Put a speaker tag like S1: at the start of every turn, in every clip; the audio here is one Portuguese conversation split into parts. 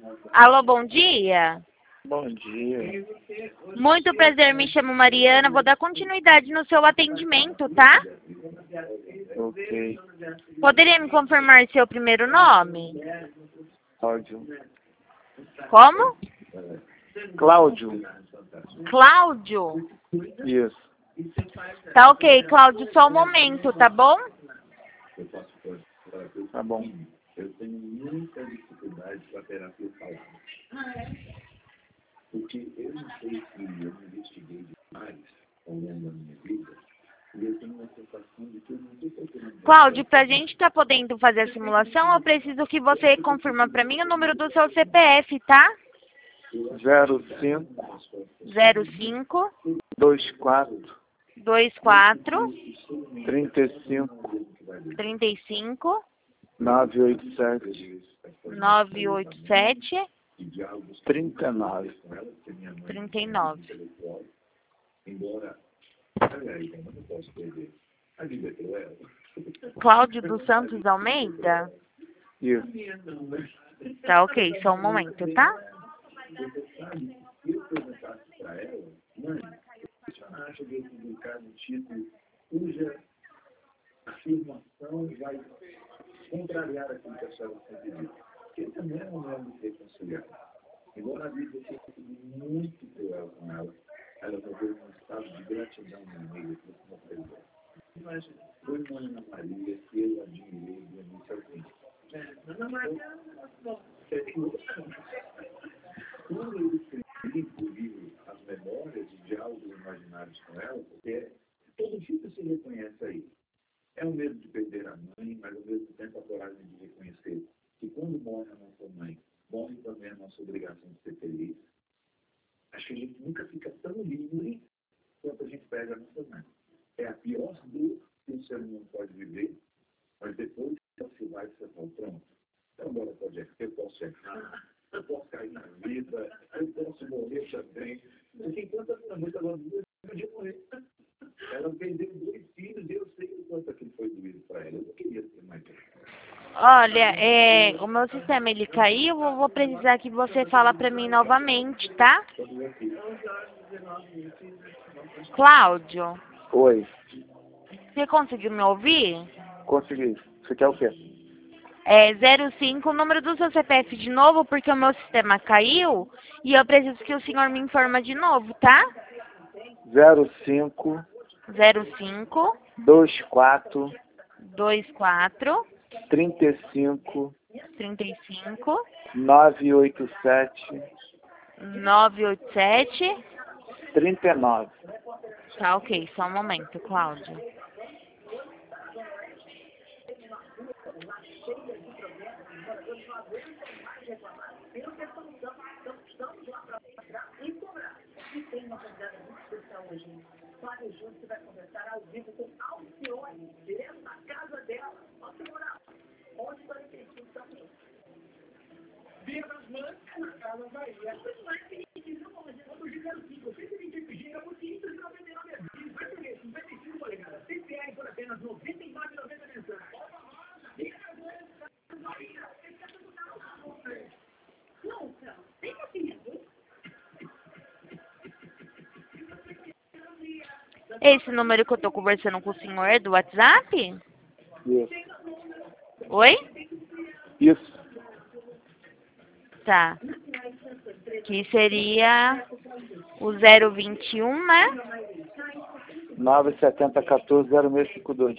S1: Alô, bom dia.
S2: Bom dia.
S1: Muito prazer, me chamo Mariana. Vou dar continuidade no seu atendimento, tá?
S2: Ok.
S1: Poderia me confirmar seu primeiro nome?
S2: Cláudio.
S1: Como?
S2: Cláudio.
S1: Cláudio.
S2: Isso.
S1: Tá ok, Cláudio, só um momento, tá bom?
S2: Tá bom.
S3: Eu tenho muita dificuldade com a terapia falada. Porque eu não sei se eu me investiguei demais ao longo da minha vida, e eu tenho uma sensação de que eu não estou procurando.
S1: Cláudio, pra gente tá podendo fazer a simulação, eu preciso que você confirma pra mim o número do seu CPF, tá?
S2: 05
S1: 05
S2: 24
S1: 24
S2: 35
S1: 35
S2: 987
S1: 987
S2: 39.
S1: 39.
S3: Embora, aliás, eu não posso perder. A vida é cruel.
S1: Cláudio dos Santos Almeida?
S2: Isso.
S1: Tá ok, só um momento, tá?
S3: Você sabe, se eu perguntasse para ela, mãe, o que a senhora acha de publicar no título cuja afirmação vai contrariar aquilo que a senhora sempre disse? Porque ele também é um homem reconciliado. Embora a vida tenha sido muito cruel com ela, ela viveu um estado de gratidão no meio do presente. Mas foi uma Ana Maria que eu admirei do início ao fim. Ana Maria, quando eu escrevi o livro As Memórias de Diálogos Imaginários com ela, porque todo tipo se reconhece aí. É o medo de perder a mãe, mas ao mesmo tempo a coragem de reconhecer que quando morre a nossa mãe, morre também a nossa obrigação de ser feliz. Acho que a gente nunca fica tão livre quanto a gente perde a nossa mãe. É a pior dor que um ser humano pode viver, mas depois que ela se vai, você fala, pronto. Então agora eu posso errar, eu posso cair na vida, eu posso morrer também. Porque enquanto a minha mãe estava viva, eu podia morrer. Ela perdeu 2 filhos e eu sei o quanto aquilo foi doído para ela. Eu não queria ter mais.
S1: Olha, o meu sistema ele caiu, eu vou precisar que você fala pra mim novamente, tá? Cláudio,
S2: Oi.
S1: você conseguiu me ouvir?
S2: Consegui. Você quer o quê?
S1: 05, o número do seu CPF de novo, porque o meu sistema caiu e eu preciso que o senhor me informa de novo, tá?
S2: 05
S1: 05
S2: 24
S1: 24
S2: 35
S1: 35
S2: 987
S1: 987.
S2: 39.
S1: Tá ok, só um momento, Cláudio. Esse número que eu tô conversando com o senhor é do WhatsApp?
S2: Isso.
S1: Oi?
S2: Isso.
S1: Tá. Que seria o 021, né?
S2: 970 14 0652.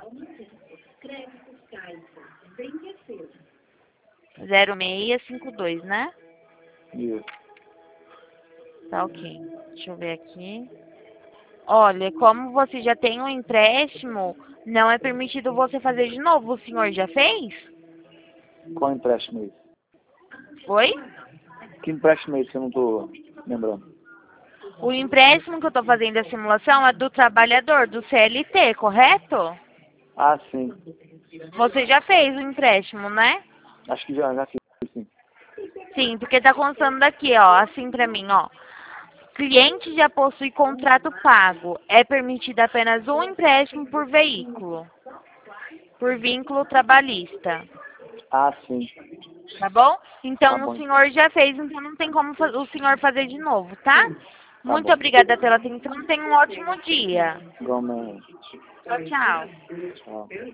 S1: 0652, né?
S2: Isso.
S1: Tá ok. Deixa eu ver aqui. Olha, como você já tem um empréstimo, não é permitido você fazer de novo. O senhor já fez?
S2: Qual empréstimo é esse?
S1: Oi?
S2: Que empréstimo é esse? Eu não tô lembrando.
S1: O empréstimo que eu tô fazendo a simulação é do trabalhador, do CLT, correto?
S2: Ah, sim.
S1: Você já fez o empréstimo, né?
S2: Acho que já fiz, sim.
S1: Sim, porque tá constando daqui, ó, assim pra mim, ó. Cliente já possui contrato pago. É permitido apenas um empréstimo por veículo, por vínculo trabalhista.
S2: Ah, sim.
S1: Tá bom? Então
S2: Tá bom.
S1: o senhor já fez, então não tem como o senhor fazer de novo, tá? Muito
S2: bom.
S1: obrigada pela atenção. Tenha um ótimo dia.
S2: Igualmente.
S1: Tchau, tchau.
S2: Tchau.